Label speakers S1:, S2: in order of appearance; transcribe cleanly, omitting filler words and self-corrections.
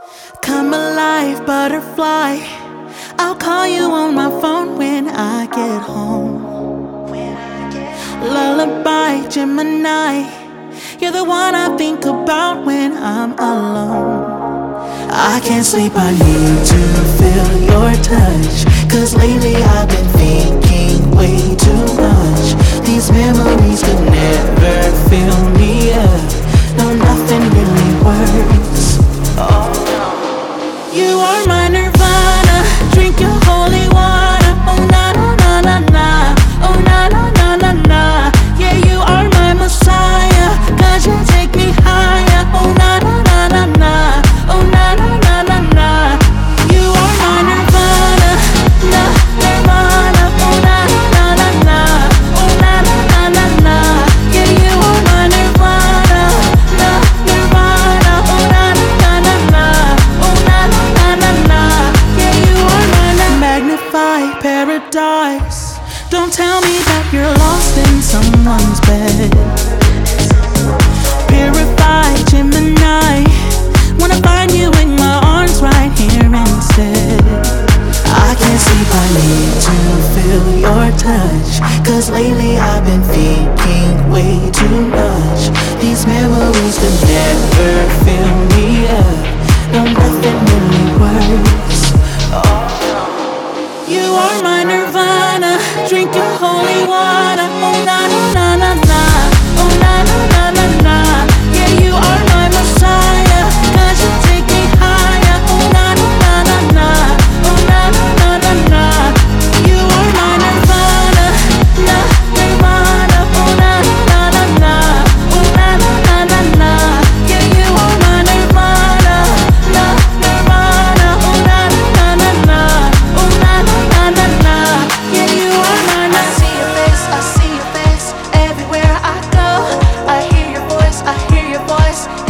S1: Come alive, butterfly. I'll call you on my phone when I get home. Lullaby, Gemini. You're the one I think about when I'm alone. I can't sleep, I need to feel your touch. 'Cause lately I've been thinking way too much. These memories could never fill me up. No, nothing really works. Oh no. You are my nirvana. Drink your holy water. Oh na na na na na. Oh na na na na na. Yeah, you are my messiah. 'Cause you take me higher. Oh na na na na na. Oh na na na na na. You are my nirvana. Na nirvana. Oh na na na na. Oh na na na na na. Yeah, you are my nirvana. Na nirvana. Oh na na na na. Oh na na na na na. Yeah, you are my magnify paradise. Don't tell me that you're lost in someone's bed. Purify Gemini. Wanna find you in my arms right here instead. I can't sleep, I need to feel your touch. 'Cause lately I've been thinking way too much. These memories could never fill me up. No, nothing really works. Oh no. You are my nirvana. Drink your holy water. Oh na na na na na. Oh na na na na na. Yeah, you are my messiah. 'Cause you take me higher. Oh na na na na na. Oh na na na na na. You are my nirvana. Na nirvana. Oh na na na na. Oh na na na na na. Yeah, you are my nirvana. Na nirvana. Oh na na na na. Oh na na na na na. Yeah, you are my nirvana. I see your face, I see your face everywhere I go. I hear your voice, I hear your voice